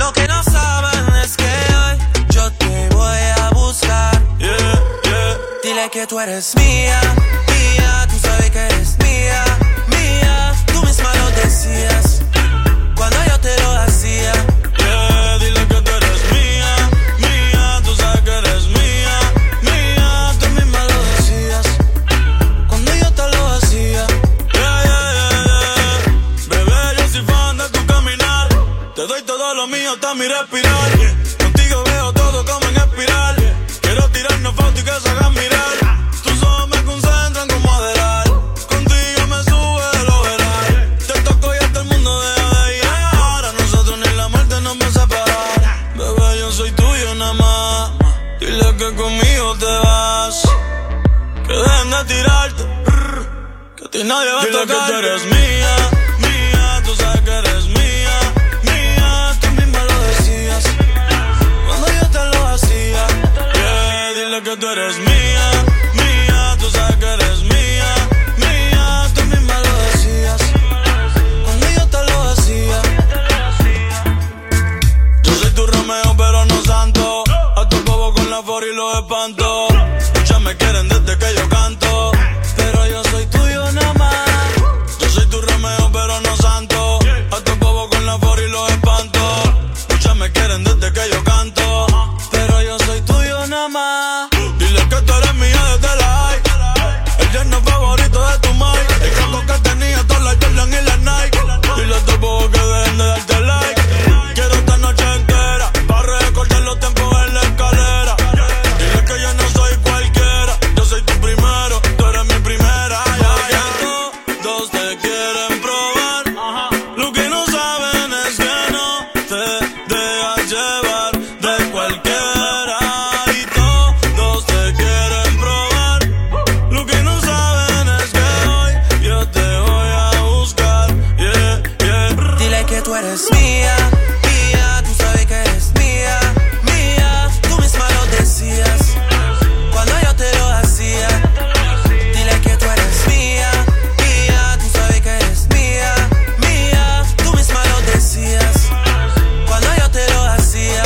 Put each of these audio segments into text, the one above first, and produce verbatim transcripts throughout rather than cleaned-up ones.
Lo que no saben es que hoy yo te voy a buscar. Yeah, yeah. Dile que tú eres mía, mía. Tú sabes que eres mía, mía. Tú misma lo decías cuando yo te lo hacía. Yeah, dile que tú eres mía, mía. Tú sabes que eres mía, mía. Tú misma lo decías cuando yo te lo hacía. Yeah, yeah, yeah, yeah. Bebé, yo soy fan de tu caminar. Te doy todo lo mío hasta mi respirar. Contigo veo todo como en espiral. Quiero tirarnos fotos y que se hagan mirar. Tus ojos me concentran como adelar. Contigo me sube el overall. Te toco y hasta el mundo deja de llegar. A nosotros ni la muerte nos va a separar. Bebé, yo soy tuyo nada más. Dile que conmigo te vas. Que dejen de tirarte. Que a ti nadie va a tocar. Dile que tú eres mía, mía. Tú sabes que eres mía, mía. Tú misma lo decías cuando yo te lo hacía. Yeah, dile que tú eres mía, mía. Tú sabes que eres mía, mía. Tú misma lo decías cuando yo te lo hacía. Yo soy tu Romeo pero no santo. A tu bobo con la for y los espanto. Muchas me quieren desde que yo canto, pero yo soy tuyo nada más. Yo soy tu Romeo pero no santo. A tu bobo con la for y los espanto. Muchas me quieren desde que yo canto, pero yo soy tuyo nada más. Dile que tú eres mía desde la high. El yerno favorito de tu mai. El campo que tenía todas las Jordan y las Nike. Dile a tu bobo que dejen de darte like. Quiero esta noche entera para recordar los tiempos en la escalera. Dile que yo no soy cualquiera. Yo soy tu primero, tú eres mi primera. Ya, ya. Todos te quieren probar. Lo que no saben es que no te dejas llevar de cualquiera. Y todos te quieren probar. Lo que no saben es que hoy yo te voy a buscar. Yeah, yeah. Dile que tú eres mía, mía. Tú sabes que eres mía, mía. Tú misma lo decías cuando yo te lo hacía. Dile que tú eres mía, mía. Tú sabes que eres mía, mía. Tú misma lo decías cuando yo te lo hacía.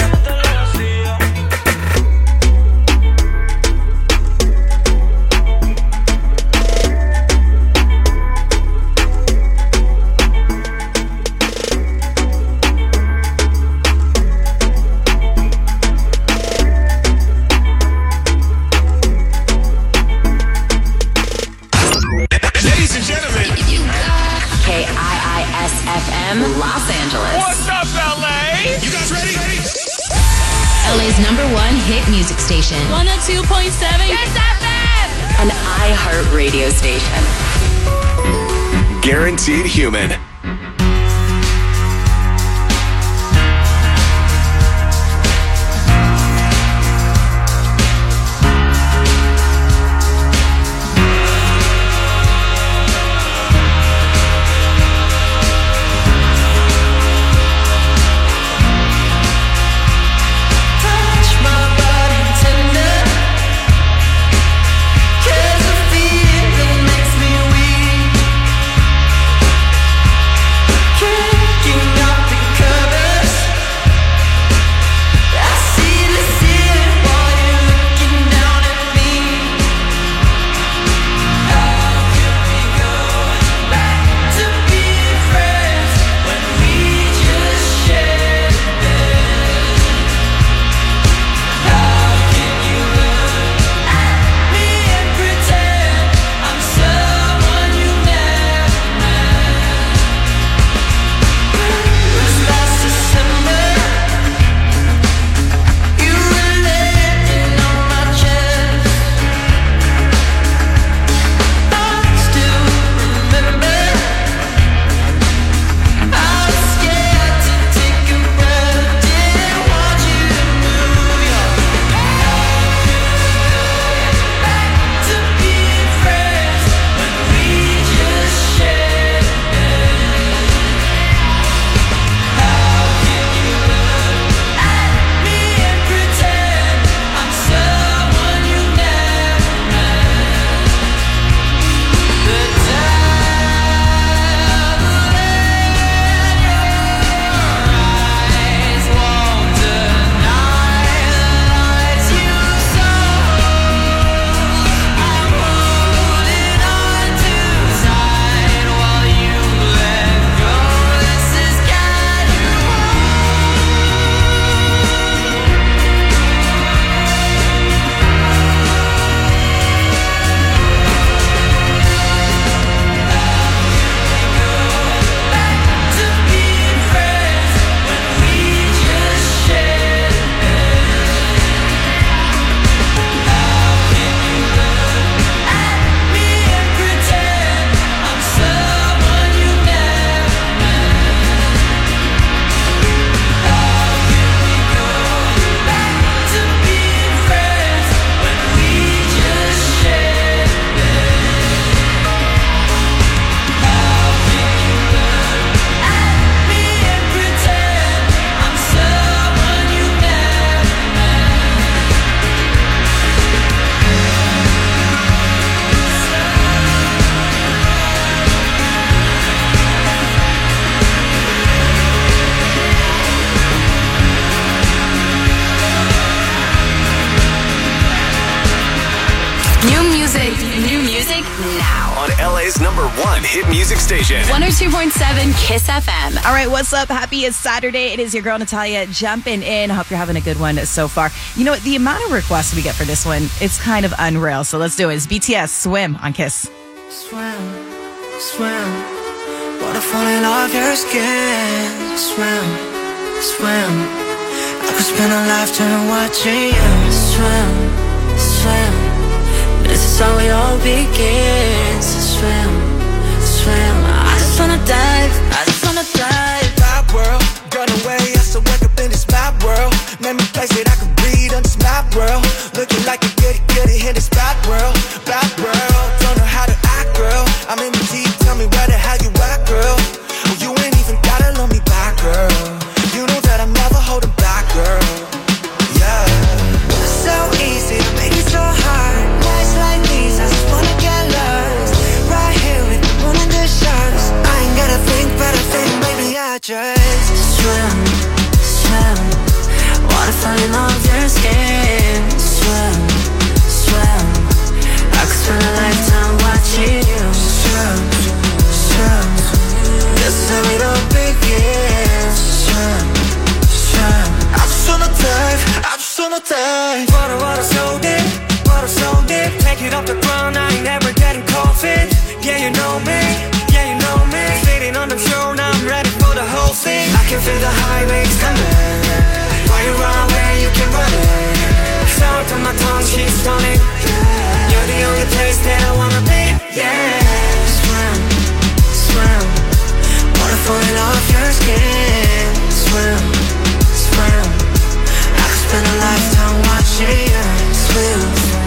Ladies and gentlemen, K I I S F M, Los Angeles. what's up, L A? You guys ready? L A's number one hit music station. one oh two point seven Kiss F M. An iHeart radio station. Guaranteed Human. Touch my body tender, 'cause the feeling makes me weak. New music now. On L A's number one hit music station. one oh two point seven Kiss F M. All right, what's up? Happy it's Saturday. It is your girl Natalia jumping in. Hope you're having a good one so far. You know what? The amount of requests we get for this one, it's kind of unreal. So let's do it. It's B T S, Swim on Kiss. Swim, swim. Wanna fall in love your skin. Swim, swim. I could spend a lifetime watching you. Swim, swim. This is how it all begins. Swim, swim. I just wanna dive, I just wanna dive. Map world, run away, I still wake up in this map world. Name me place that I can breathe on this map world. Looking like a goody goody in this bad world, bad world. Don't know how to act, girl. I'm in the deep, tell me where the hell you at, girl. Oh, you ain't even gotta love me back, girl. You know that I'm never holding back, girl. Yeah. So easy to make it so hard. Nights like these, I just wanna get lost. Right here with the moon and the stars. I ain't gotta think, but I think maybe I just swim, swim. Wanna fall in love with your skin. Swim, swim. I could spend a lifetime watching you. Swim, swim. This is how it all begins. Swim, swim. I just wanna dive, I just wanna dive. Water, water so deep, water so deep. Take it off the ground, I ain't never getting cold feet. Yeah, you know me, yeah, you know me. Sitting on the shore, now I'm ready for the whole thing. I can feel the high waves coming. While you run away, you can run it. Sour to my tongue, she's stunning. You're the only place that I wanna be. Yeah. Swim, swim. Wanna fall in love with your skin. Swim, swim. I could spend a lifetime watching you. Swim,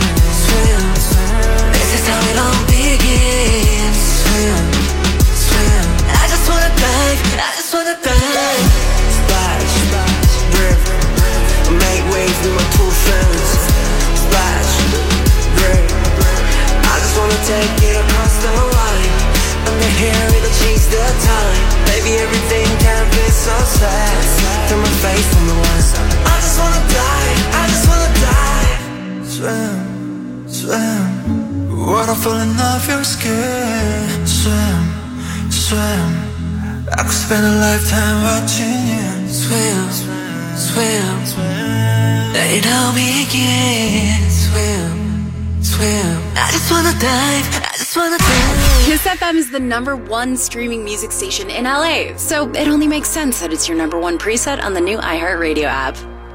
swim. This is how it all begins. Swim, swim. I just wanna dive, I just wanna dive. Splash, splash, river. Make waves with my two friends. Splash, river. I just wanna take it across the line. Under here, it'll change the time. Baby, everything can be so sad. Turn my face from the west. I just wanna die, I just wanna die. Swim, swim. Water falling off your skin. Swim, swim. I could spend a lifetime watching you. Swim, swim, swim. Let it all begin. Swim, swim. I just wanna dive, I just wanna dive. Kiss F M is the number one streaming music station in L A, so it only makes sense that it's your number one preset on the new iHeartRadio app.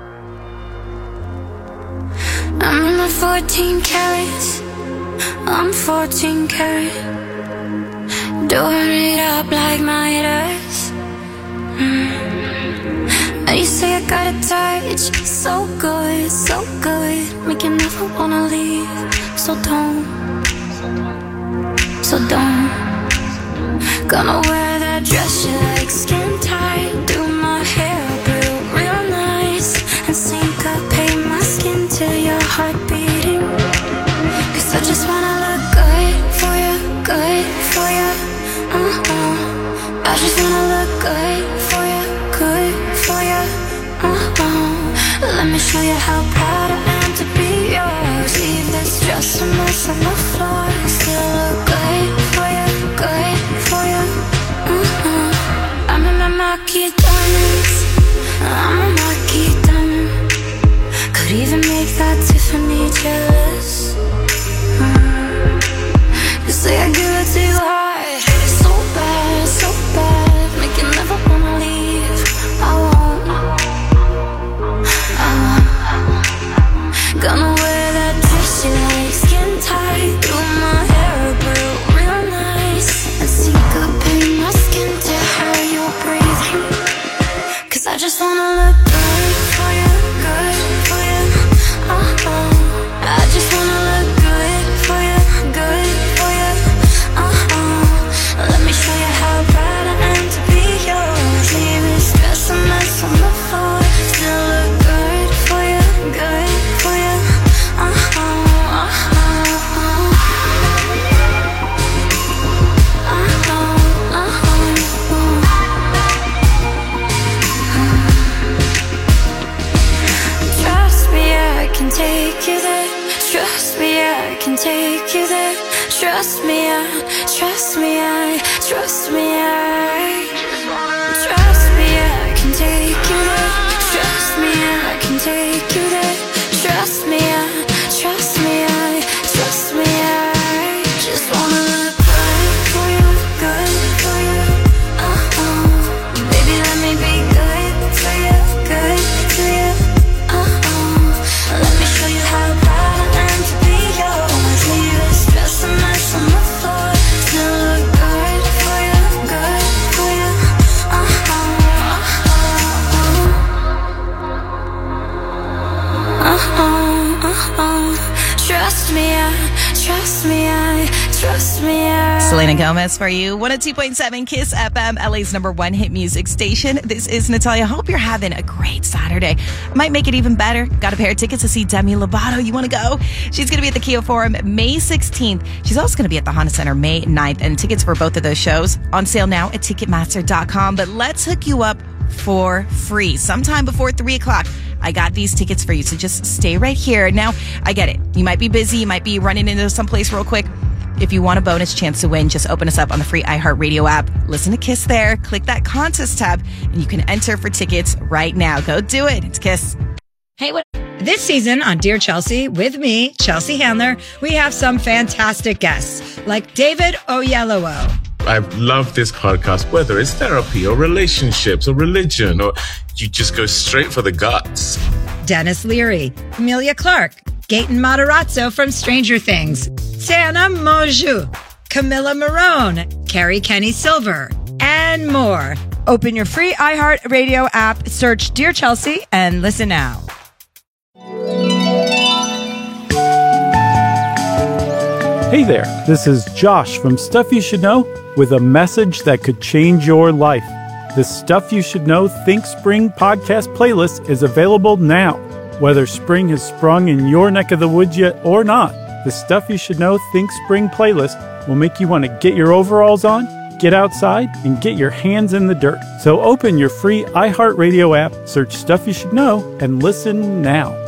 I'm in my fourteen carats. I'm fourteen karat. Door it up like my ears. Mm. And you say I got a touch, so good, so good. Make you never wanna leave. So don't, so don't. Gonna wear that dress you like, skin tight. Do my hair real, real nice. And syncopate my skin to your heart beating. Cause I just wanna look good for you, good for you. Uh-uh. I just wanna look good for you, good for you. Uh-uh. Let me show you how proud I am to be yours. Leave this dress a mess on the floor. Still look good for you, good for you. Uh-uh. I'm in my marquee diamonds. I'm a marquee diamond. Could even make that Tiffany jealous. Mm. You say I give it too hard. So bad, so bad. Make you never wanna leave. I won't, I won't. Gonna wear that dress you like, skin tight. Do my I can take you there. Trust me, I, trust me, I, trust me, I. Trust me, I can take you there. Trust me, I can take you there. Trust me, I, trust me, I, trust me, I. Just wanna look good for you, good for you. Uh-uh. Baby, let me be good to you, good to you. Uh-uh. Let me show you how proud I am to be yours. Leave the stress and mess on the floor. Still look good for you, good for you. Uh-uh. Uh-uh. Uh-uh. Trust me, I, trust me, I, trust me, I. Selena Gomez for you. one oh two point seven Kiss F M, L A's number one hit music station. This is Natalia. Hope you're having a great Saturday. Might make it even better. Got a pair of tickets to see Demi Lovato. You want to go? She's going to be at the Kia Forum May sixteenth. She's also going to be at the Honda Center May ninth. And tickets for both of those shows on sale now at Ticketmaster dot com. But let's hook you up for free sometime before three o'clock. I got these tickets for you, so just stay right here. Now, I get it. You might be busy. You might be running into someplace real quick. If you want a bonus chance to win, just open us up on the free iHeartRadio app. Listen to Kiss there. Click that contest tab, and you can enter for tickets right now. Go do it. It's Kiss. Hey, what? This season on Dear Chelsea, with me, Chelsea Handler, we have some fantastic guests, like David Oyelowo. I've loved this podcast, whether it's therapy or relationships or religion, or you just go straight for the guts. Dennis Leary, Emilia Clarke, Gaten Matarazzo from Stranger Things, Tana Mongeau, Camilla Marone, Carrie Kenny Silver, and more. Open your free iHeartRadio app, search Dear Chelsea, and listen now. Hey there, this is Josh from Stuff You Should Know with a message that could change your life. The Stuff You Should Know Think Spring podcast playlist is available now. Whether spring has sprung in your neck of the woods yet or not, the Stuff You Should Know Think Spring playlist will make you want to get your overalls on, get outside, and get your hands in the dirt. So open your free iHeartRadio app, search Stuff You Should Know, and listen now.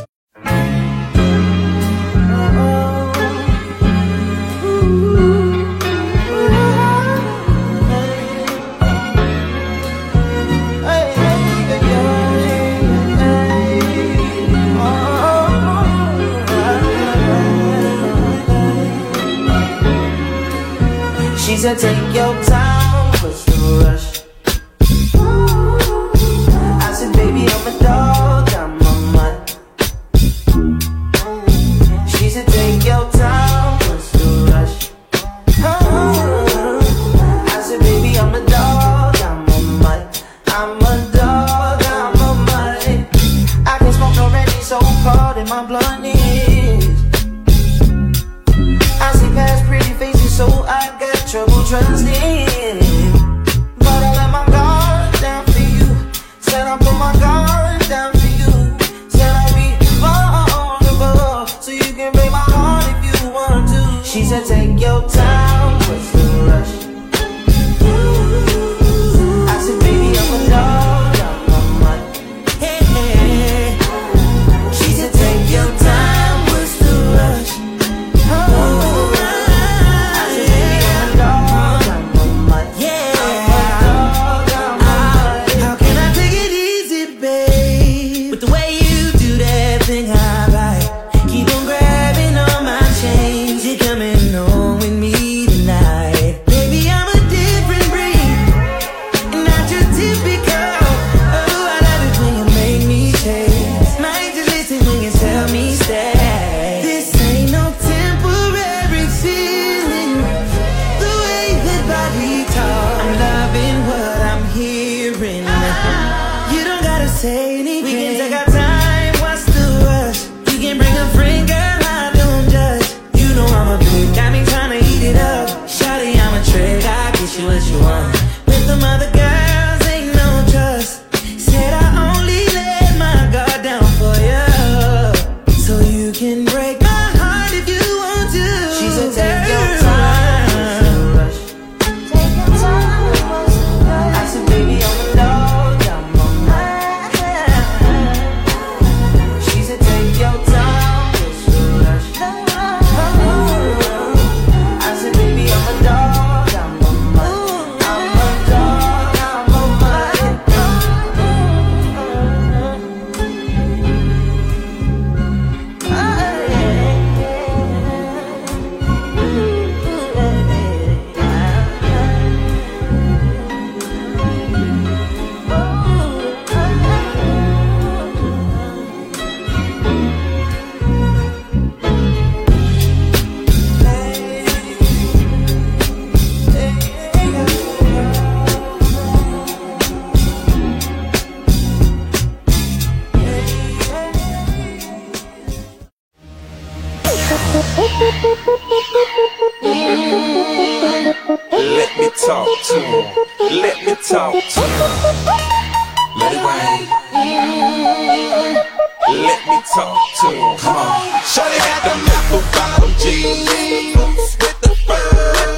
She said, take your time, what's the rush? I said, baby, I'm a dog, I'm a mutt. She said, take your time, what's the rush? I said, baby, I'm a dog, I'm a mutt. I'm a dog, I'm a mutt. I can smoke already, so cold in my blunt is. I see past pretty faces, so I got trouble trusting, but I let my guard down for you. Said I put my guard down for you. Said I'll be vulnerable, so you can break my heart if you want to. She said, take your time, what's the rush? I said, baby, I'm a dog, I'm a mutt. Hey, hey. She said, take your time, what's the rush? Oh, Let me talk to him. Let me talk to him. Let it rain. Let me talk to him. Come on. Shawty got them apple bottom jeans, boots with the fur.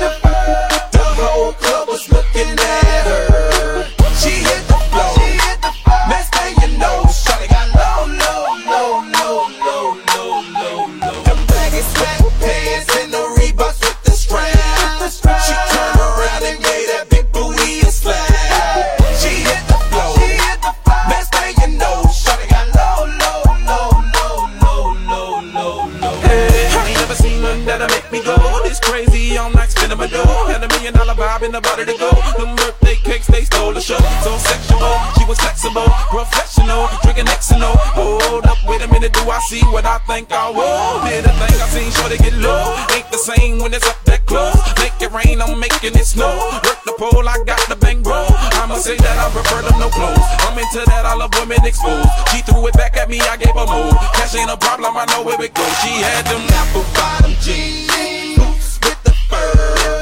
The whole club was looking at her. She hit the floor. Next thing you know, shawty got low, low, low, low, low, low, low, low. Them baggy sweatpants and the Reeboks with the strap. She turned around and gave that big booty a slap. She hit the floor. Next thing you know, shawty got low, low, low, low, low, low, low, low. Hey, I ain't never seen nothing that'll make me go this crazy. I'm like spinning my dough. Had a million dollar vibe in the body to go. Them birthday cakes, they stole the show. So sexual, she was flexible, professional, drinking X and O. Hold up, wait a minute, do I see what I think I will? Did a thing I seen, sure they get low. Ain't the same when it's up that close. Make it rain, I'm making it snow. Work the pole, I got the bang bro. I'ma say that I prefer them no clothes. I'm into that, I love women exposed. She threw it back at me, I gave her more. Cash ain't a problem, I know where it goes. She had them apple bottom jeans, boots with the fur.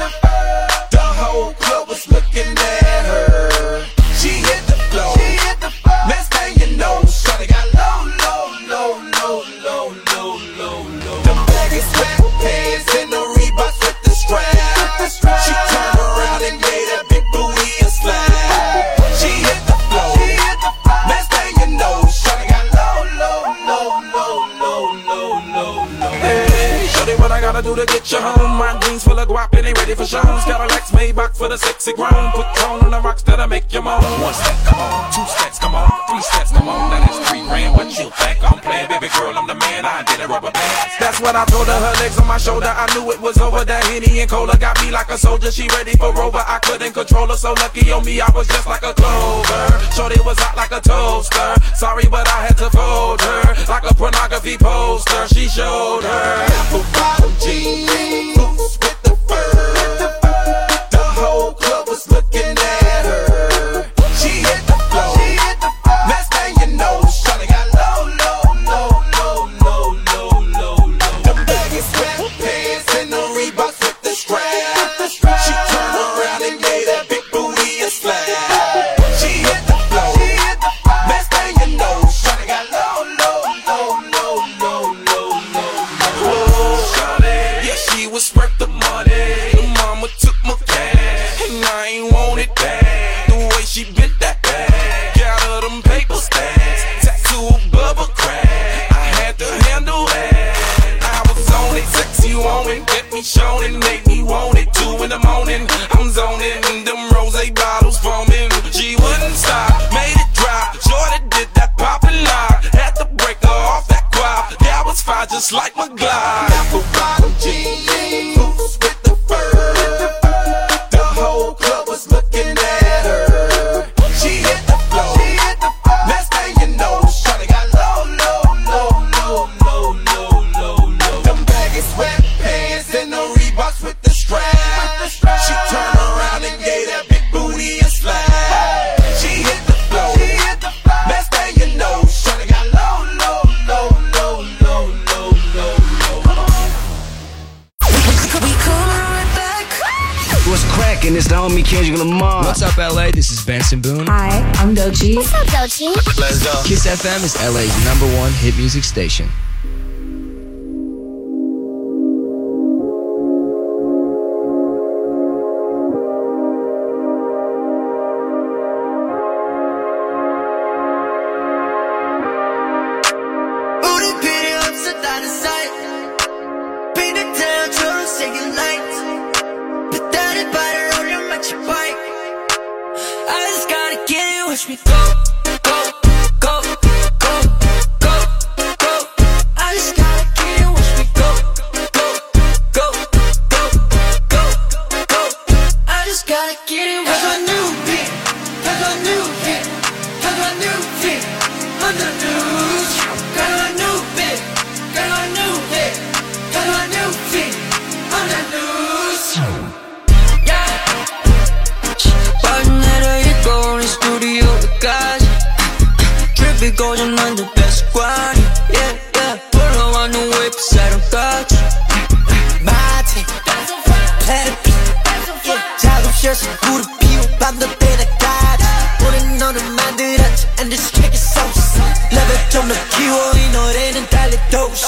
The whole club was looking at her. She hit the floor. Next thing you know, shawty got low, low, low, low, low, low, low, low. Them baggy sweatpants and the Reeboks with the strap. She turned around and gave that big booty a slap. She hit the floor. Next thing you know, shawty got low, low, low, low, low, low, low, low. Hey, shawty, what I gotta do to get you home? My jeans full of guap and they ready for shows. Cadillacs, Maybach for the sexy grown. Put tone on the rocks that'll make you moan. One step, come on. Two steps, come on. Three steps, come on. Now that's three grand. What you think I'm playing? Baby girl, I'm the man. I did a rubber band. That's what I told her. Her legs on my shoulder. I knew it was over. That Henny and Cola got me like a soldier. She ready for Rover. I couldn't control her. So lucky on me, I was just like a clover. Shorty was hot like a toaster. Sorry, but I had to fold her like a pornography poster. She showed her apple bottom jeans, boots with the fur. The whole club was looking at her. She hit the floor. Next thing you know, shawty got low, low, low, low, low, low, low, low. Them baggy sweatpants and the Reeboks with the strap. She turned around and gave that big booty a slap. She hit the floor. Next thing you know, shawty got low, low, low, low, low, low, low. Oh, shawty, yeah, she was worth the money. The mama took my cash, and I ain't want it back. The way she bit that bag, got her them paper stacks, tattoo bubble crack. I had to handle that. I was on it, sexy woman, get me shown and make me want it. Two in the morning, I'm zoning, them rose bottles foaming. She wouldn't stop, made it drop. Jordan did that pop and lock. Had to break her off that guap. That was fine, just like my glide. Apple bottom jeans, boots with the fur. The whole club was looking at her. She hit the floor. Next thing you know, shawty got low, low, low, low, low, low, low, low. Them baggy sweatpants and the Reeboks with the strap. She turned around and gave that big booty a slap. She hit the floor. Next thing you know, shawty got low, low, low, low, low, low, low, low. We coming right back. What's cracking? It's the homie Kendrick Lamar. What's up, L A? This is Benson Boone. Hi, I'm Doechii. What's up, Doechii? Let's go. Kiss F M is L A's number one hit music station. Booty pretty upside down inside. Paint the town, children singing lights. Put that in by the road and match your bike. I just gotta get it, watch me go, go, go, go, go, go. I just gotta get it, watch me go, go, go, go, go, go. I just gotta get it. Cause my new beat, cause my new beat, cause my new beat, on the news. Got my new beat, got my new beat, got my new beat, on the news. Yeah. Partner, you go in the studio with guys. Trippy going on the best squad. Yeah, yeah. Pull on the way beside them thoughts. 앉아서 무릎 비워 밤도 때나 가자 오늘 너를 만들었지 and this track is so sick 레벨 좀 더 키워 이 노래는 달려도시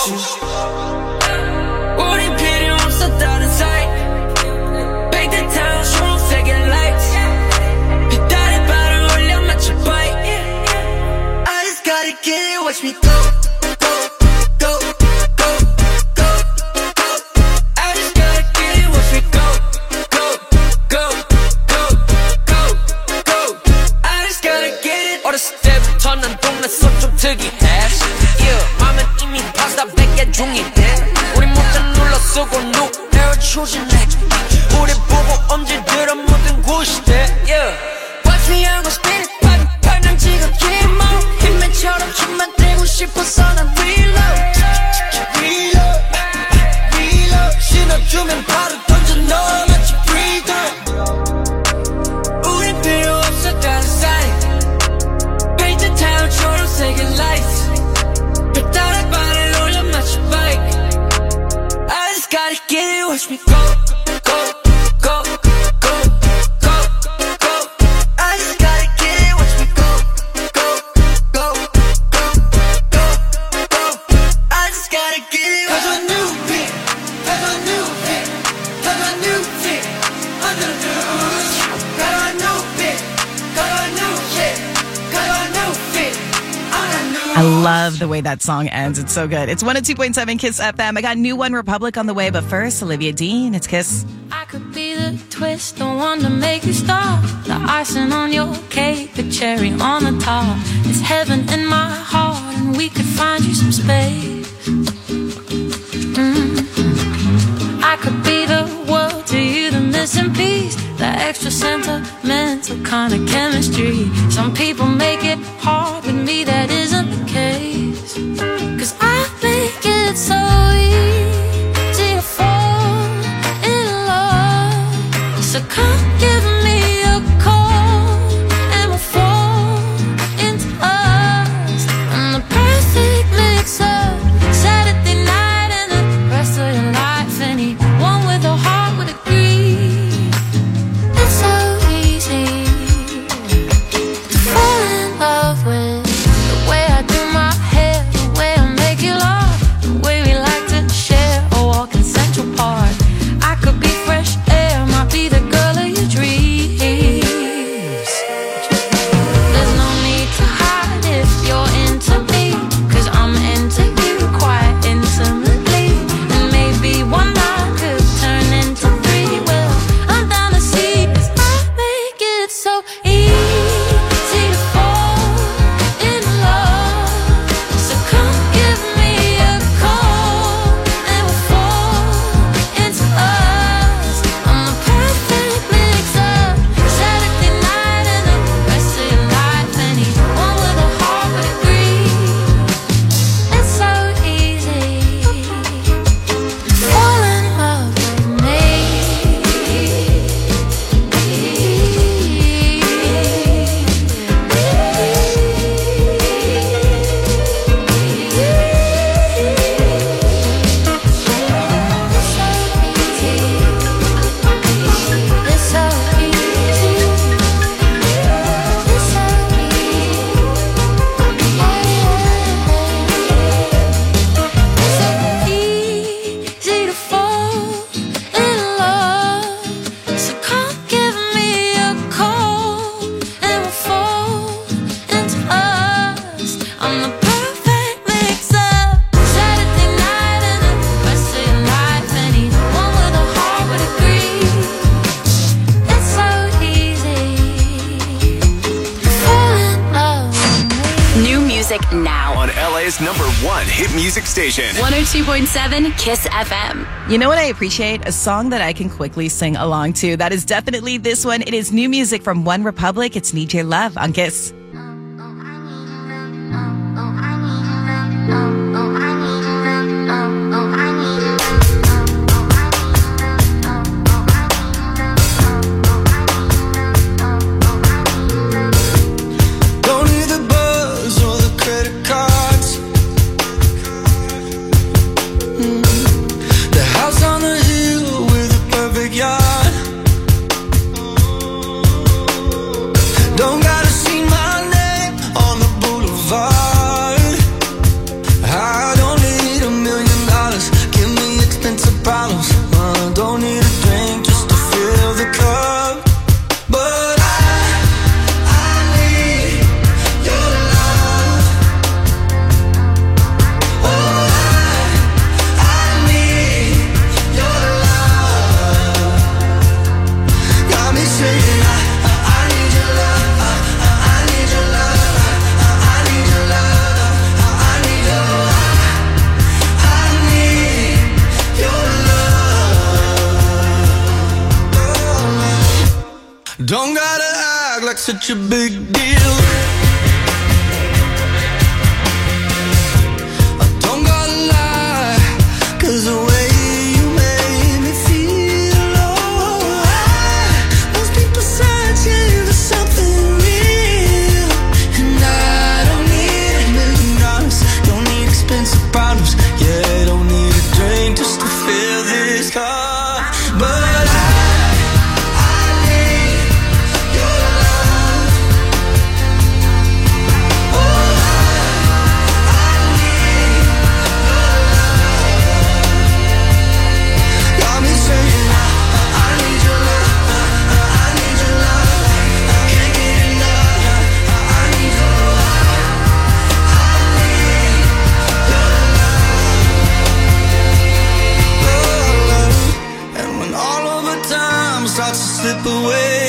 우린 필요 없어 다른 사이 Bake the town 초록색의 lights 빛깔의 발을 올려 맞춰 bite I just gotta get it watch me go go go go go go I just gotta get it watch me go go go go go go I just gotta get it 어렸을 때부터 난 동네서 좀 특이해 yeah 맘은 이미 파스타 백 개 중이대 우리 모두 눌러 쓰고 누에어 추진해 우리 보고 엄지들어 모든 곳이대 yeah Watch me 하고 spin it 팔 팔랑 지금 힘어 힘맨처럼 춤만 떼고 싶어서 난 reload reload reload 신어주면 바로 던져 넣어 마치 free throw 우린 필요 없어 다른 사이 Paint the town 초록색의 lights 별따라 발을 올려 마치 bike I just gotta get it watch me go go go go go go I just gotta get it watch me go go go go go go I just gotta get it cause a new beat cause a new beat cause a new beat under the news cause a new beat cause a new shit cause a new beat under the news I love the way that song ends. It's so good. It's one oh two point seven Kiss F M. I got New One Republic on the way, but first, Olivia Dean. It's Kiss. I could be the twist, the one to make you stop. The icing on your cake, the cherry on the top. It's heaven in my heart, and we could find you some space. Mm-hmm. I could be the world to you, the missing piece, the extra sentimental kind of chemistry. Some people make it hard, with me that isn't the case. Cause I make it so easy to fall in love. So come give me a call and we'll fall into us. I'm the perfect mix up Saturday night and the rest of your life. Anyone with a heart would agree. It's so easy to fall in love with the way I do my hair, the way I make you laugh, the way we like to share a walk in Central Park. I could be fresh air, might be the girl of your dreams. There's no need to hide if you're into me, cause I'm into you quite intimately. And maybe one night could turn into three. Well, I'm down to see, cause I make it so easy to fall in love. So come give me a call and we'll fall into us. I'm the perfect mix up Saturday night and the rest of your life. Anyone with a heart would agree. It's so easy to fall in love with me. It's so easy. It's so easy to fall in love. So come give me a call and we'll fall into us. I'm the perfect mix up Saturday night and the rest of your life. Anyone with a heart would agree. It's so easy to fall in love with me. New music now. On L A's number one hit music station. one oh two point seven Kiss F M. You know what I appreciate? A song that I can quickly sing along to. That is definitely this one. It is new music from One Republic. It's Need Your Love on Kiss. Don't need the buzz or the credit cards. Mm. The house on the hill with a perfect yard. such a big deal. I don't gotta lie, 'cause the way you made me feel, oh, I was deep searching for something real. And I don't need a million dollars, don't need expensive problems, yeah, don't need a drink just to fill this cup. But I slip away.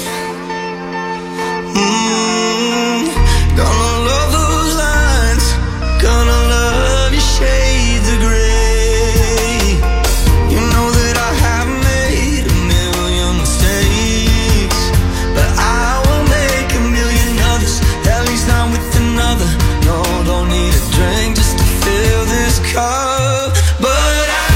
Mm, gonna love those lines, gonna love your shades of gray. You know that I have made a million mistakes, but I will make a million others, at least not with another. No, don't need a drink just to fill this cup. But I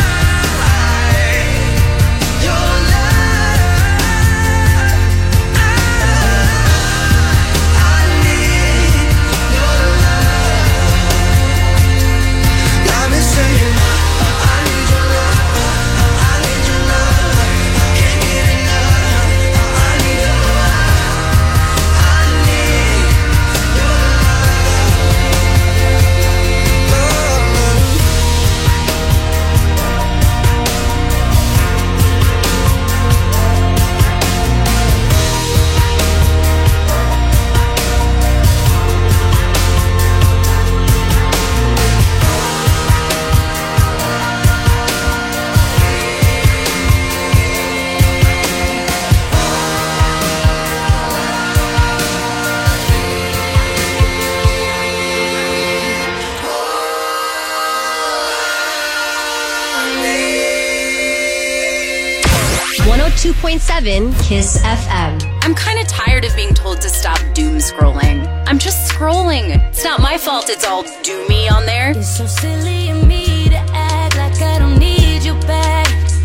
one oh two point seven Kiss F M. I'm kind of tired of being told to stop doom scrolling. I'm just scrolling. It's not my fault it's all doomy on there. It's so silly of me to act like I don't need you back,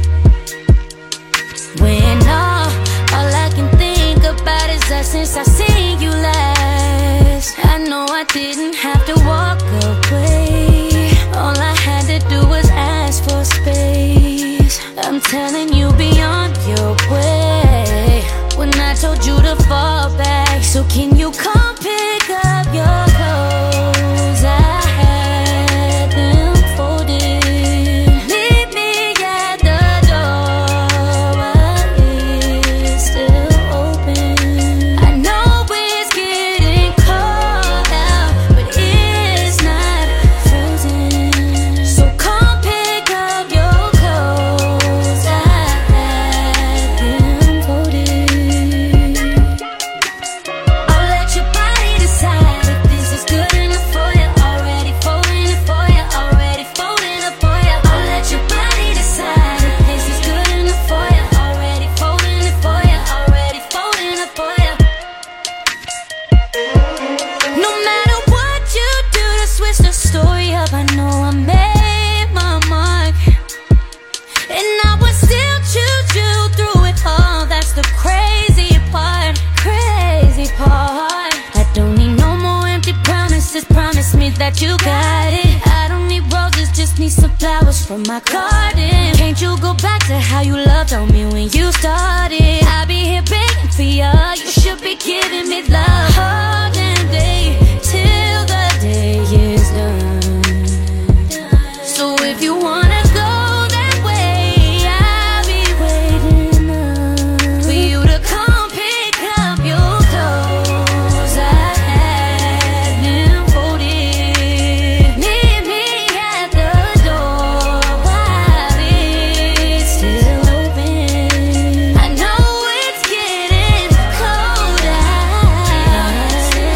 when all, all I can think about is that since I seen you last. I know I didn't have to walk away, all I had to do was ask for space. I'm telling you, be on your way, when I told you to fall back. So can you come pick up your clothes? I had them folded. Meet me at the door while it's still open. I know it's getting cold out, but it's not frozen. So come pick up your clothes. I had them folded. I'll let your body decide if this is good enough for you. Already folding it for you, already folding it for you. I'll let your body decide if this is good enough for you. Already folding it for you, already folding it for you. No matter what you do to switch the story up, I know I made my mark, and I would still choose you through it all. That's the crazy part, crazy part. I don't need no more empty promises. Promise me that you got it. I don't need roses, just need some flowers from my garden. Can't you go back to how you loved on me when you started? I'll be here begging for you. You should be giving me love all damn day till the day is done. So if you wanna go that way, I'll be waiting up for you to come pick up your clothes. I had them folded. Meet me at the door while it's still open. I know it's getting cold out.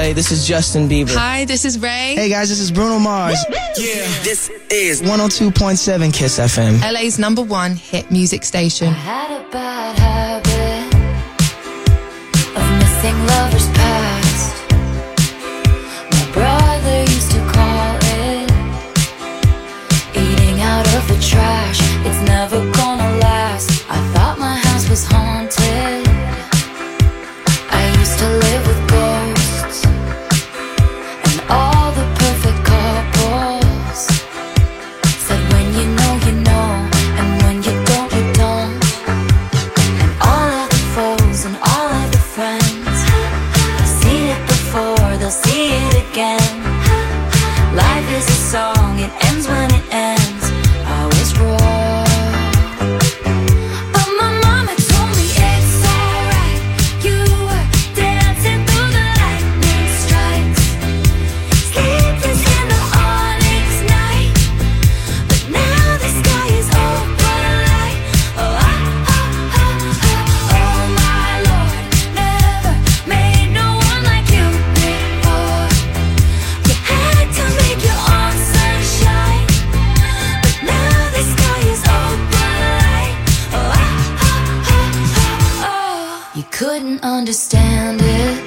L A. This is Justin Bieber. Hi, this is Ray. Hey guys, this is Bruno Mars. Yeah, this is one oh two point seven Kiss F M. L A's number one hit music station. I had a bad habit of missing lovers past. My brother used to call it eating out of the trash. It's never gonna last. I thought my house was haunted. I used to live with ghosts and all the perfect couples. Said when you know, you know, and when you don't, you don't. And all of the foes and all of the friends, I've seen it before, they'll see it again. Life is a song, it ends when it ends. I was wrong, but my mama told me it's alright. You were dancing through the lightning strikes, sleepless in the onyx night. But now the sky is open light. Oh, oh, oh, oh, oh, oh my Lord, never made no one like you before. You had to make your own sunshine, but now the sky is open light. Oh, oh, oh, oh, oh. You couldn't understand it,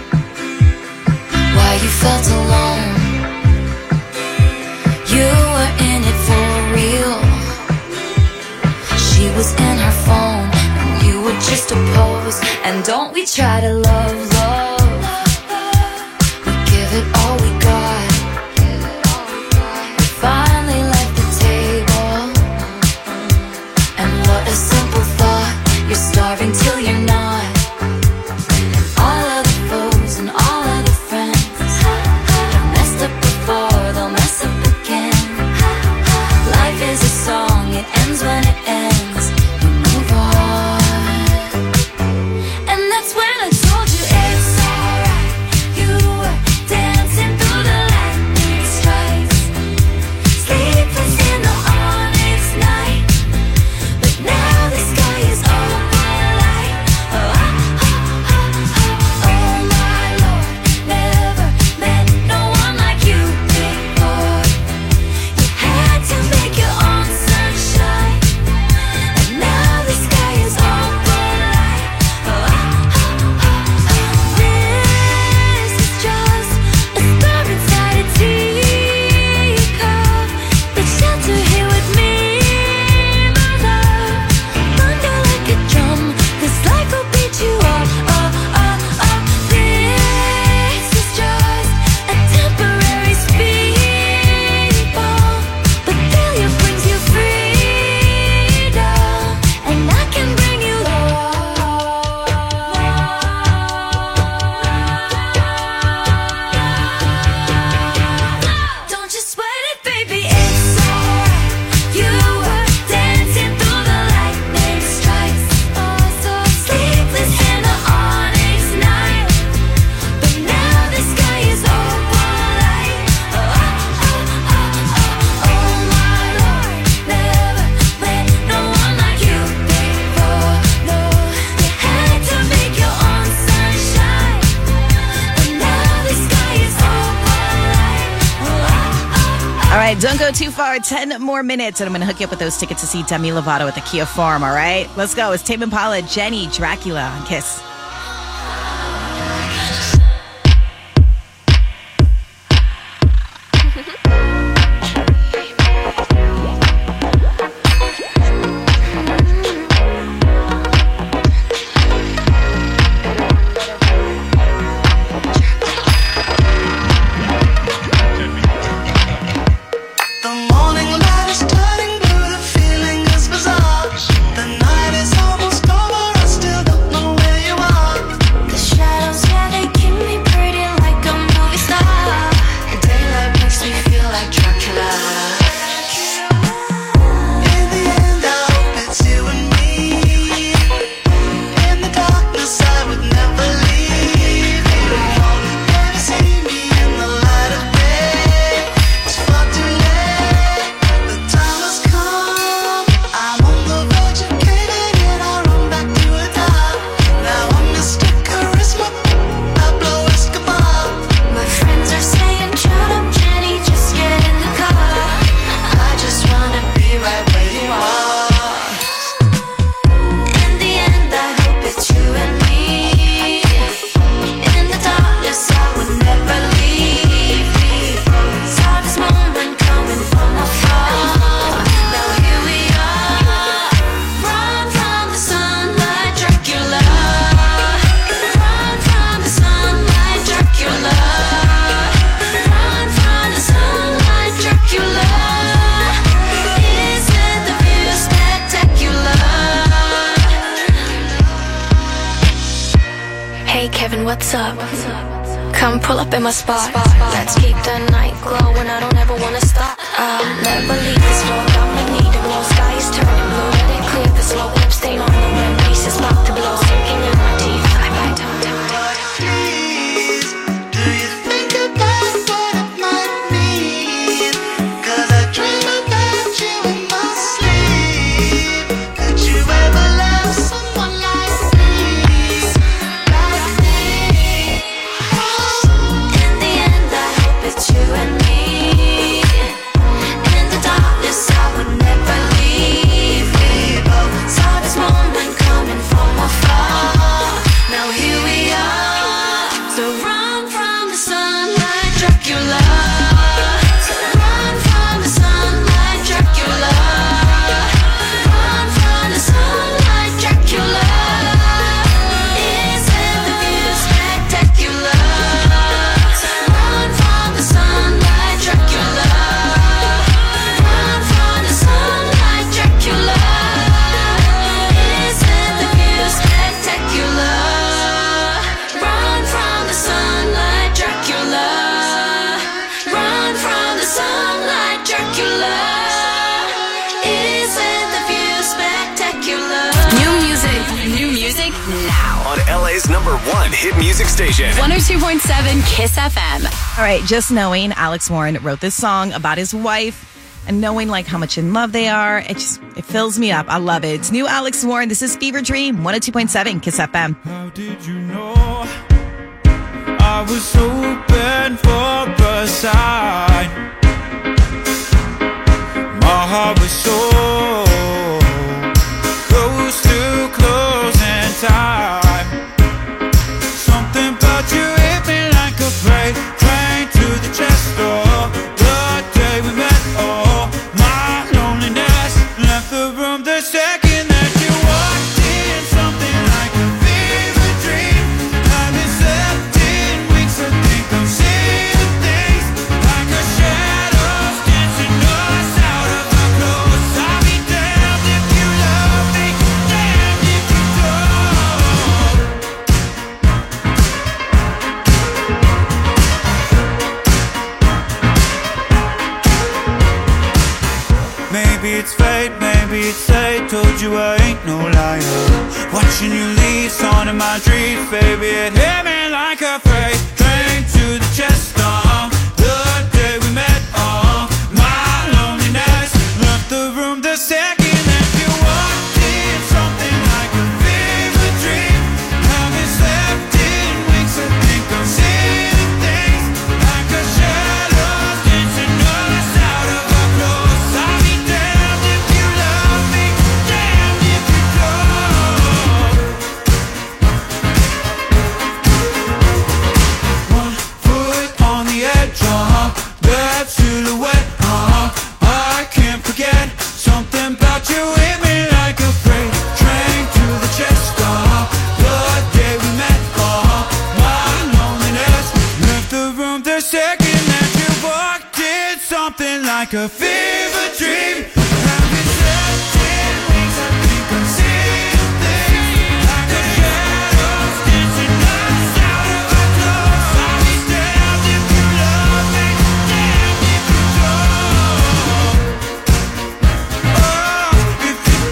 why you felt alone. You were in it for real. She was in her phone, and you were just a pose. And don't we try to love, love? We give it all we got. We finally left the table, and what a simple thought. You're starving till you're not. And all of the foes and all of the friends have messed up before, they'll mess up again. Life is a song, it ends when it ends. You move on, and that's when I told you it's alright. You were dancing through the lightning strikes, sleepless in the onyx night. But now the sky is open light. Oh, oh, oh, oh, oh, oh my Lord, never met no one like you before. You had to make your own sunshine, and now the sky is open light. Oh, oh, oh, oh, oh. This is just a star inside a teacup. But shelter here with me, my love. Thunder like a drum, this life will beat you up. Oh, oh, oh. This is just a temporary speed bump, but failure brings you freedom, and I can bring you love. Don't you sweat it, baby, it's alright. You were dancing through the lightning strikes, sleepless in the onyx night. But now the sky is open light. Oh, oh, oh, oh, oh my Lord, never met no one like you before. No, you had to make your own sunshine, but now the sky is open light. Oh, oh, oh. All right, don't go too far. ten more minutes, and I'm going to hook you up with those tickets to see Demi Lovato at the Kia Forum, all right? Let's go. It's Tame Impala, Jenny, Dracula on Kiss. The morning light is turning blue, the feeling is bizarre. The night is almost over, I still don't know where you are. Kevin, what's up? Come pull up in my spot. Let's keep the night glowing. I don't ever wanna stop. I'll never leave this road. I'ma need a blow. Sky is turning blue. Let it clear the slow lip stain on the rim. Pieces about to blow. Sinking in my teeth. I might tell them. Please, do you think about what it might mean? 'Cause I dream about you in my sleep. Could you ever love someone like me? Like me? In the end, I hope it's you and me. In the darkness, I would never leave. We both saw this moment coming from afar. Now here we are. So run from the sunlight, Dracula. So run from the sunlight, Dracula. Run from the sunlight, Dracula. Isn't the view spectacular? So run from the sunlight, Dracula. Run from the sunlight, Dracula. Isn't the view spectacular? Run from the sunlight, Dracula. Run from the sunlight, Dracula. Isn't the view spectacular? New music, new music now. On L A's number one hit music station. one oh two point seven Kiss F M. All right, just knowing Alex Warren wrote this song about his wife and knowing like how much in love they are, it just it fills me up. I love it. It's new Alex Warren. This is Fever Dream, one oh two point seven Kiss F M. How did you know I was open for a sign? My heart was so close to closing time. Something about you hit me like a freight train to the chest door. The day we met, oh, my loneliness left the room the second that you walked in. Something like a fever dream. Haven't slept in weeks. I think I'm seeing things like a shadow dancing us out of our clothes. I'll be damned if you love me, damned if you don't. Maybe it's fate, maybe it's fate. Told you I ain't no liar. Watching you leave, on in my dreams, baby. It hit me like a freight train to the chest. Uh, the day we met, uh, my loneliness left the room the second that you walked in. Something like a fever dream. Haven't slept in weeks. I think I'm seeing things like a shadow dancing us out of our clothes. I'll be damned if you love me, damned if you don't. One foot on the edge, uh-huh. That silhouette, uh-huh. I can't forget. Something about you hit me like a freight train to the chest, uh-huh. The day we met, uh-huh. My loneliness left the room the second that you walked in. Something like a fever dream. Haven't slept in weeks. I think I'm seeing things like a shadow dancing us out of our clothes. I'll be damned if you love me, damned if you don't. Oh, if you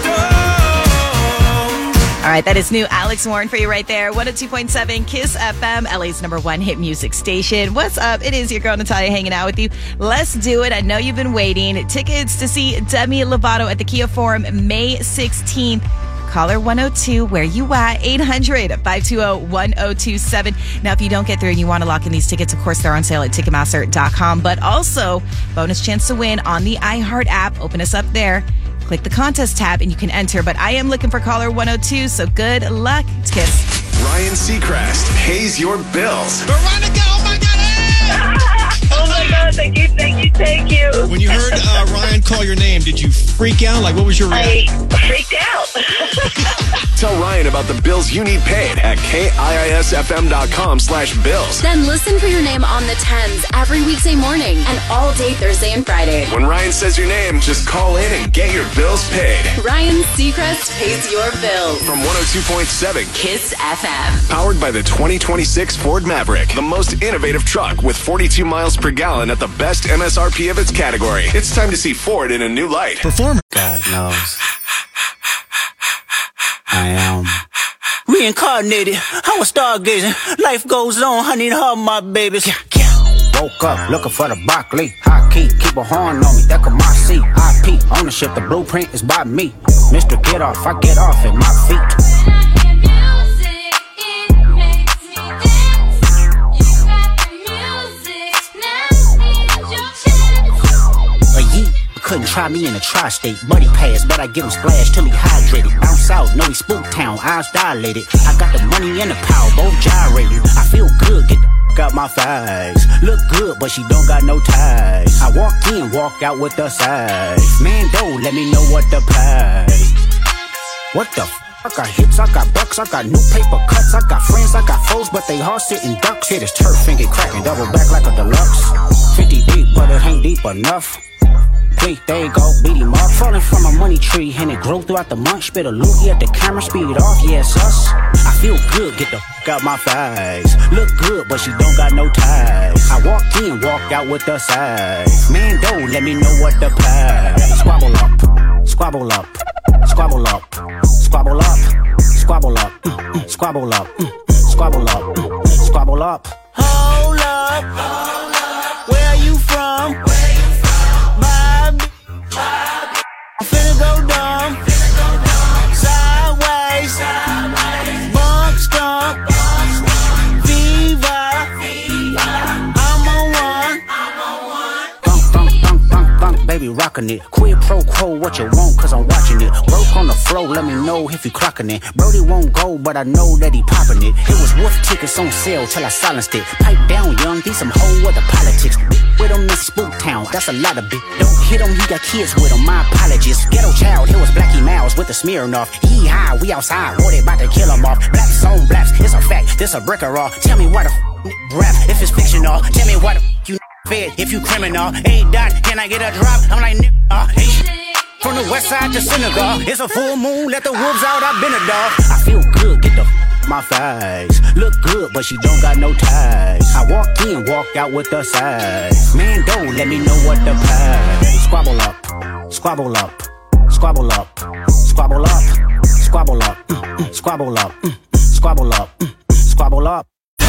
don't. All right, that is new Alex Warren for you right there. one oh two point seven Kiss F M, L A's number one hit music station. What's up? It is your girl Natalia hanging out with you. Let's do it. I know you've been waiting. Tickets to see Demi Lovato at the Kia Forum May sixteenth. Caller one oh two, where you at? eight hundred, five two zero, one oh two seven. Now, if you don't get through and you want to lock in these tickets, of course, they're on sale at Ticketmaster dot com. But also, bonus chance to win on the iHeart app. Open us up there. Click the contest tab and you can enter. But I am looking for caller one oh two, so good luck. It's Kiss. Ryan Seacrest pays your bills. Veronica, oh my God, hey! Oh my God, thank you, thank you, thank you. When you heard uh, Ryan call your name, did you freak out? Like, what was your reaction? I freaked out. Tell Ryan Ryan about the bills you need paid at KIISFM.com slash bills. Then listen for your name on the tens every weekday morning and all day Thursday and Friday. When Ryan says your name, just call in and get your bills paid. Ryan Seacrest pays your bills. From one oh two point seven Kiss F M. Powered by the twenty twenty-six Ford Maverick, the most innovative truck with forty-two miles per gallon at the best M S R P of its category. It's time to see Ford in a new light. Performer. God knows. I am reincarnated. I was stargazing. Life goes on. I need her, my babies. Yeah, yeah. Woke up looking for the Broccoli. High key, keep a horn on me. That could my seat. I P ownership. The blueprint is by me. Mister Get Off, I get off at my feet. Couldn't try me in a tri-state. Buddy pass, but I get him splashed till he hydrated. Bounce out, know he spook town, eyes dilated. I got the money and the power, both gyrating. I feel good, get the f*** out my thighs. Look good, but she don't got no ties. I walk in, walk out with the size. Man, don't let me know what the pie. What the f***? I got hits, I got bucks, I got new paper cuts. I got friends, I got foes, but they all sitting ducks. Hit his turf and get cracking, double back like a deluxe. fifty deep, but it ain't deep enough. Please, there you go, beat him up. Falling from a money tree, and it grew throughout the month. Spit a loogie at the camera, speed it off, yeah, it's us. I feel good, get the f*** out my thighs. Look good, but she don't got no ties. I walk in, walk out with the size. Man, don't let me know what the pie. Squabble up, squabble up, squabble up, squabble up, squabble up, mm, mm, squabble up, mm, mm, squabble up, mm, mm, squabble up. Hold up, hold up. Where are you from? I'm finna go dumb, sideways, bunk skunk, fever, I'm on one. Bunk, bunk, bunk, bunk, bunk, baby rockin' it. Quid pro quo, what you want, cause I'm watching it. Broke on the floor, let me know if you clockin' it. Brody won't go, but I know that he poppin' it. It was wolf tickets on sale till I silenced it. Pipe down, young, these some whole other politics. With him in Spook Town, that's a lot of big. Don't hit him, he got kids with him, my apologies. Ghetto child, here was Blackie Mouse with the Smirnoff. He high, we outside, what they about to kill him off. Blacks on blacks, it's a fact, this a brick or raw. Tell me why the f*** rap if it's fictional. Tell me why the f*** you fed if you criminal. Hey Dot, can I get a drop? I'm like nigga, uh, hey sh- from the west side to Senegal. It's a full moon, let the wolves out, I've been a dog. I feel good, get the f*** my thighs. Look good, but she don't got no ties. I walk in, walk out with the size. Man, don't let me know what the pie. Squabble up, squabble up, squabble up, squabble up, squabble up, mm, mm, squabble up, mm, mm, squabble up, mm, mm, squabble up.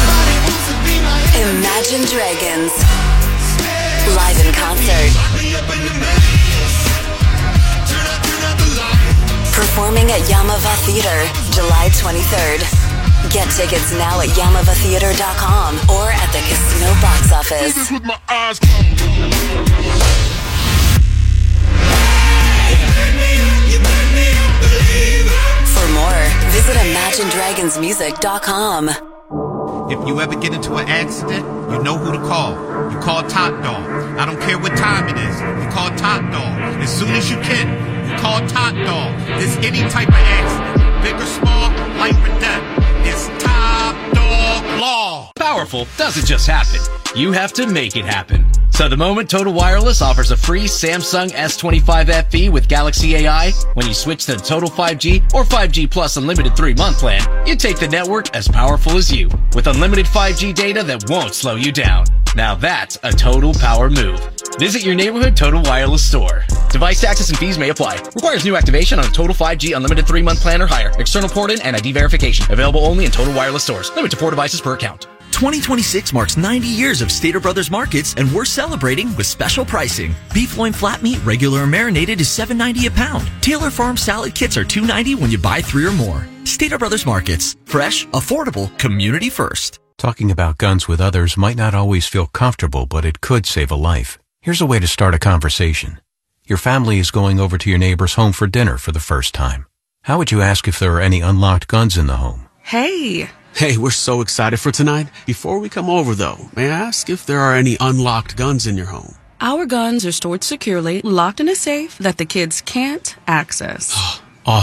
Imagine Dragons live in concert, performing at Yamava Theater July twenty-third. Get tickets now at yamava theater dot com or at the casino box office. With my eyes For more, visit imagine dragons music dot com. If you ever get into an accident, you know who to call. You call Top Dog. I don't care what time it is. You call Top Dog. As soon as you can, you call Top Dog. There's any type of accident, big or small, life or death. It's Top Dog Law. Powerful doesn't just happen. You have to make it happen. So the moment Total Wireless offers a free Samsung S twenty-five F E with Galaxy A I, when you switch to the Total five G or five G Plus Unlimited three-month plan, you take the network as powerful as you, with unlimited five G data that won't slow you down. Now that's a total power move. Visit your neighborhood Total Wireless store. Device taxes and fees may apply. Requires new activation on a Total five G Unlimited three-month plan or higher. External port in and I D verification. Available only in Total Wireless stores. Limit to four devices per account. twenty twenty-six marks ninety years of Stater Brothers Markets, and we're celebrating with special pricing. Beef loin flat meat, regular or marinated, is seven ninety a pound. Taylor Farm salad kits are two ninety when you buy three or more. Stater Brothers Markets. Fresh, affordable, community first. Talking about guns with others might not always feel comfortable, but it could save a life. Here's a way to start a conversation. Your family is going over to your neighbor's home for dinner for the first time. How would you ask if there are any unlocked guns in the home? Hey. Hey, we're so excited for tonight. Before we come over, though, may I ask if there are any unlocked guns in your home? Our guns are stored securely, locked in a safe that the kids can't access. Awesome.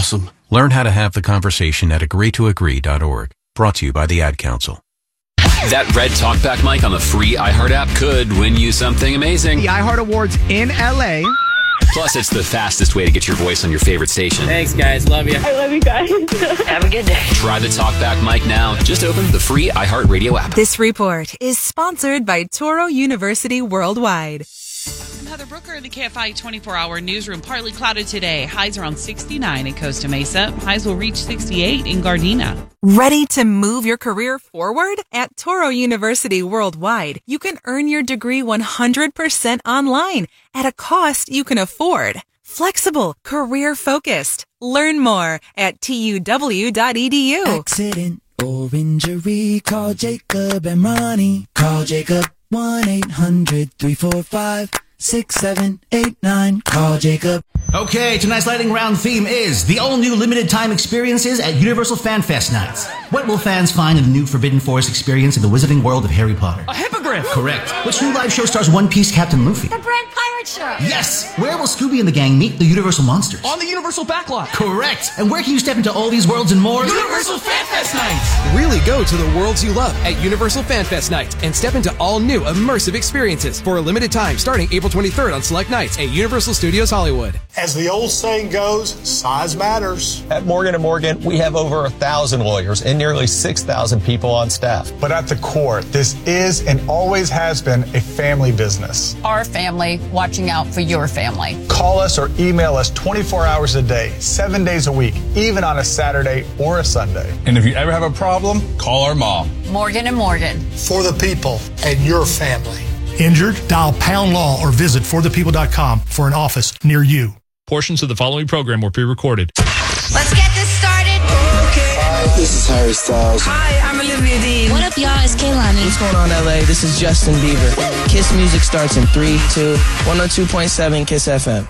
Learn how to have the conversation at agree to agree dot org. Brought to you by the Ad Council. That red talkback mic on the free iHeart app could win you something amazing. The iHeart Awards in L A. Plus, it's the fastest way to get your voice on your favorite station. Thanks, guys. Love you. I love you guys. Have a good day. Try the talkback mic now. Just open the free iHeart Radio app. This report is sponsored by Toro University Worldwide. I'm Heather Brooker in the K F I twenty-four hour newsroom. Partly clouded today. Highs around sixty-nine in Costa Mesa. Highs will reach sixty-eight in Gardena. Ready to move your career forward? At Toro University Worldwide, you can earn your degree one hundred percent online at a cost you can afford. Flexible, career-focused. Learn more at T U W dot E D U. Accident or injury, call Jacob and Ronnie. Call Jacob one eight hundred three four five six seven eight nine. Call Jacob. Okay, tonight's lightning round theme is the all-new limited-time experiences at Universal Fan Fest Nights. What will fans find in the new Forbidden Forest experience in the wizarding world of Harry Potter? A hippogriff! Correct. Which new live show stars One Piece Captain Luffy? The Brand Pirate Show! Yes! Where will Scooby and the gang meet the Universal Monsters? On the Universal Backlot! Correct! And where can you step into all these worlds and more? Universal Fan Fest Nights! Really go to the worlds you love at Universal Fan Fest Nights and step into all new immersive experiences for a limited time starting April twenty-third on select nights at Universal Studios Hollywood. As the old saying goes, size matters. At Morgan and Morgan, we have over a thousand lawyers and nearly six thousand people on staff. But at the core, this is and always has been a family business. Our family watching out for your family. Call us or email us twenty-four hours a day, seven days a week, even on a Saturday or a Sunday. And if you ever have a problem, call our mom. Morgan and Morgan. For the people and your family. Injured? Dial Pound Law or visit for the people dot com for an office near you. Portions of the following program were pre-recorded. Let's get this started. Okay. Hi, this is Harry Styles. Hi, I'm Olivia Dean. What up, y'all? It's Kehlani. What's going on, L A? This is Justin Bieber. Kiss Music starts in three, two, one oh two point seven Kiss F M.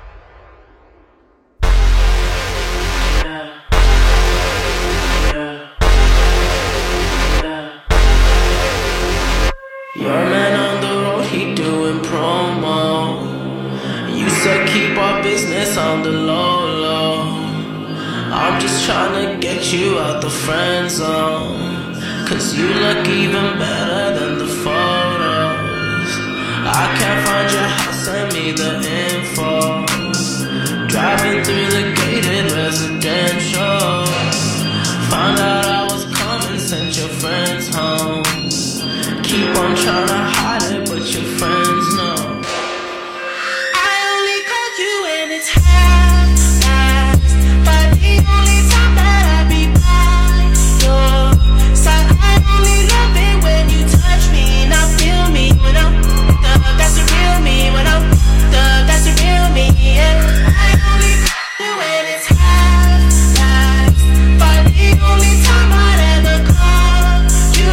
Your man on the road, he doing promo. You said keep our business on the low, low. I'm just trying to get you out the friend zone. Cause you look even better than the photos. I can't find your house, send me the info. Driving through the gated residential. Found out I was coming, sent your friends home. Keep on trying to hide it, but your friends know. I only called you when it's half-past, but the only time that I be by your side, I only love it when you touch me, not feel me when I'm up. That's the real me when I'm up. That's the real me. Yeah. I only call you when it's half-past, but the only time I'd ever call you.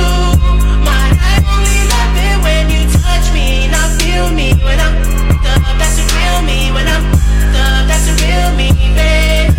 When you touch me, not feel me when I'm up. That's the real me when I'm up. That's the real me, babe.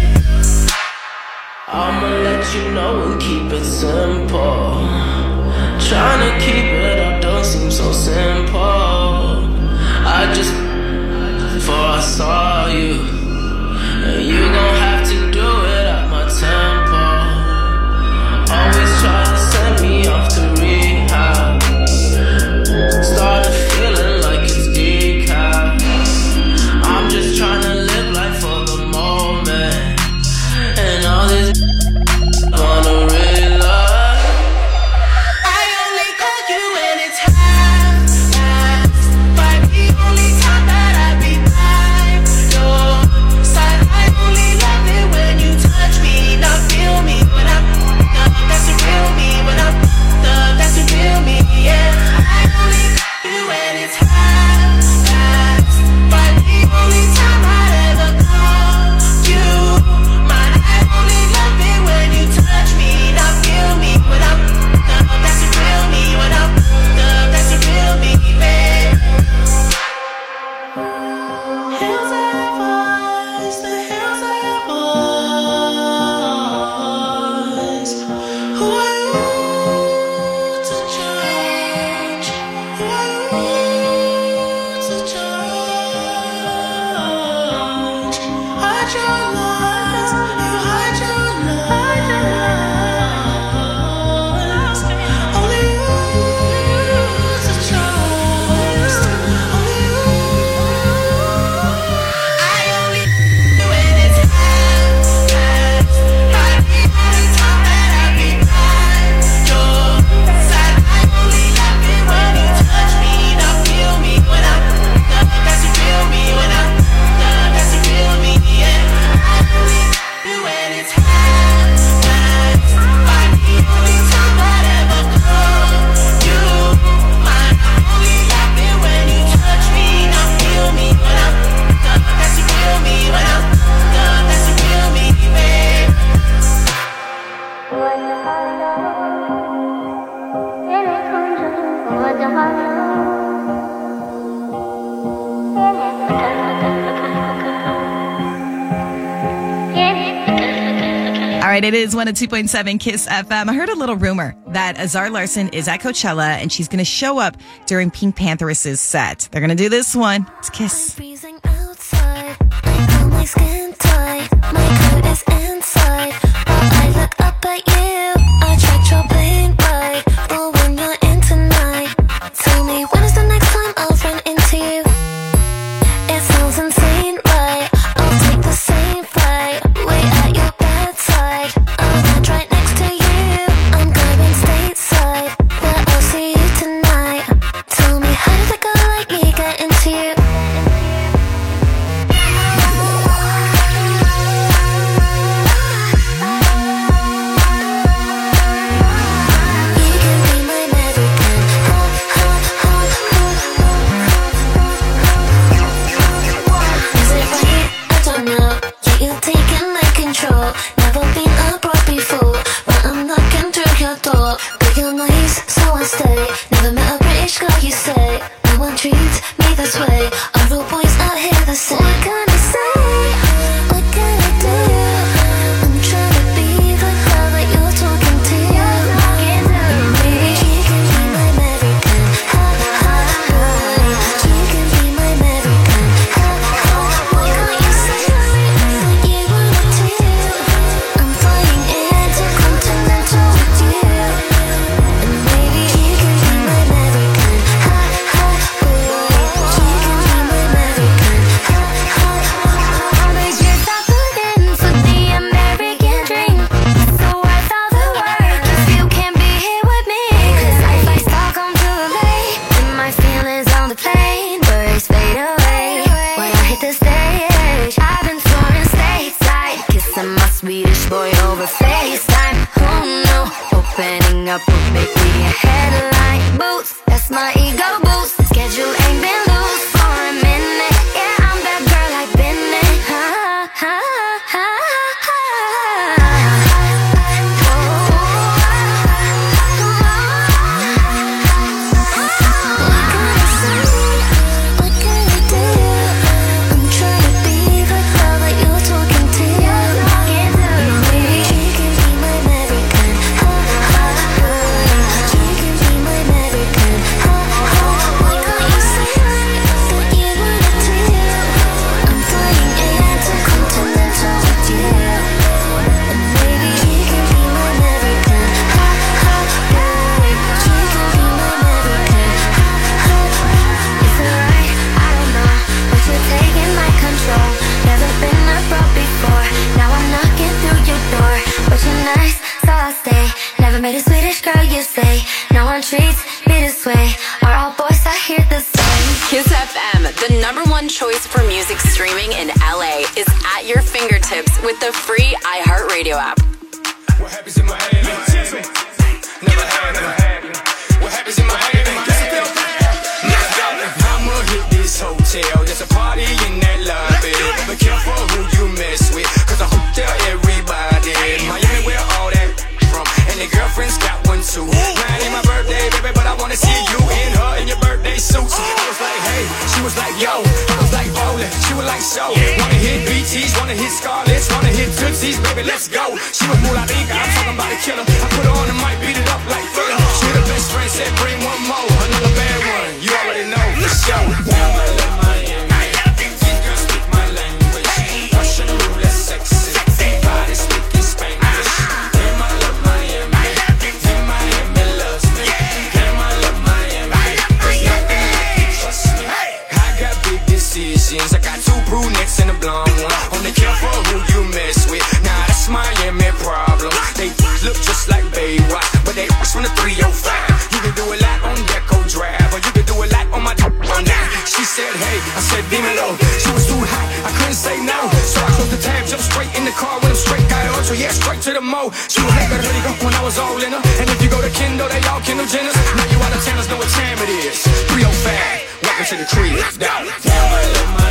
I'ma let you know and keep it simple. Trying to keep it up don't seem so simple. I just before I saw you, and you gon' have to do it at my tempo. Always try to send me off to rehab. Started feeling like it's decaf. I'm just trying to live life for the moment. And all this gonna realize I only called you when it's half-past, but the only time that I be by your All right, it is one oh two point seven KISS F M. I heard a little rumor that Azar Larson is at Coachella and she's going to show up during Pink Pantheress' set. They're going to do this one. It's KISS. Freezing outside, I feel my skin tight. My coat is inside, while I look up at you. I tried your plane right, but when you're in tonight, tell me when is the next time I'll run into you? It sounds insane, right? I'll take the same flight, wait at your bedside. I'll land right next to you. I'm going stateside, where I'll see you tonight. Tell me how did a girl like me get into you? Never been abroad before, but I'm knocking through your door. But you're nice, so I stay. Never met a British girl, you say. No one treats me this way. All the boys out here the same. What can I say? What can I do? I'm trying to be the girl that you're talking to. Maybe she can be my American. Ha ha ha. She can be my American. Ha ha. Why can't you say that you wanted to? I'm flying intercontinental with you, and maybe she can be my American. Ha ha. She can be my American. Ha ha. All the years I put in for the American dream, so worth all the work if you can't be here with me. 'Cause I fly Stockholm to L A, and my feelings on the plane birds fade away when I hit the stage. I've been touring stateside, kissing my Swedish boy over FaceTime. Oh no, opening up would make me a headline. Boots, that's my ego boost. Schedule ain't been loose for a minute. Yeah, I'm that girl I've been in. Ha ha ha ha. What can I do? I'm trying to be the girl that you're talking to. Maybe she can be my American. Ha ha ha. She can be my American. Ha ha. Why can't you say that you wanted to? I'm flying intercontinental with you, and maybe she can be my American. Ha ha. She can be my American. Ha ha. It's alright, I don't know, but you're taking my control. Never been abroad before, now I'm knocking through your door. But you're nice, so I'll stay. Never met a Swedish girl, you say. No one treats me this way. Are all boys out here the same? KISS F M, the number one choice for music streaming in L A, is at your fingertips with the free iHeartRadio app. What happens in Miami? Never had it. What happens in Miami? I'ma hit this hotel. There's a party in that lobby. Be careful who you mess with, 'cause I hope tell everybody. Miami, where all that from? And your girlfriend's got one too. Mine ain't my birthday, baby, but I wanna see you in her in your birthday suit. I was like, hey, she was like, yo. I was like, bowling. She was like, so. Wanna hit B Ts, wanna hit Scarlets, wanna hit Tootsies, baby, let's go. She was more like Inga, I'm talking about a killer. I put her on the mic, beat it up like Thriller. She the best friend, said bring one more. Another bad one, you already know, for sure. These girls speak my language. Russian roulette sexy. Body speaking Spanish. Damn, I love Miami. Damn, Miami loves me. Damn, I love Miami. There's nothing like it, trust me. I got big decisions. I got two brunettes and a blonde one. Only careful who you mess with. Nah, that's Miami problem. They look just like Baywatch, but they from the three oh five. You can do a lot on Deco Drive, or you can do a lot on my on that. She said, hey, I said, dímelo. She was too hot, I couldn't say no. So I closed the tab, jumped straight in the car with him straight, got her, so yeah, straight to the mo. She was like that really go when I was all in her. And if you go to Kendall, they all Kendall Jenners. Now you out of towners know what time it is. three oh five, welcome to the crib. Down, down, I love my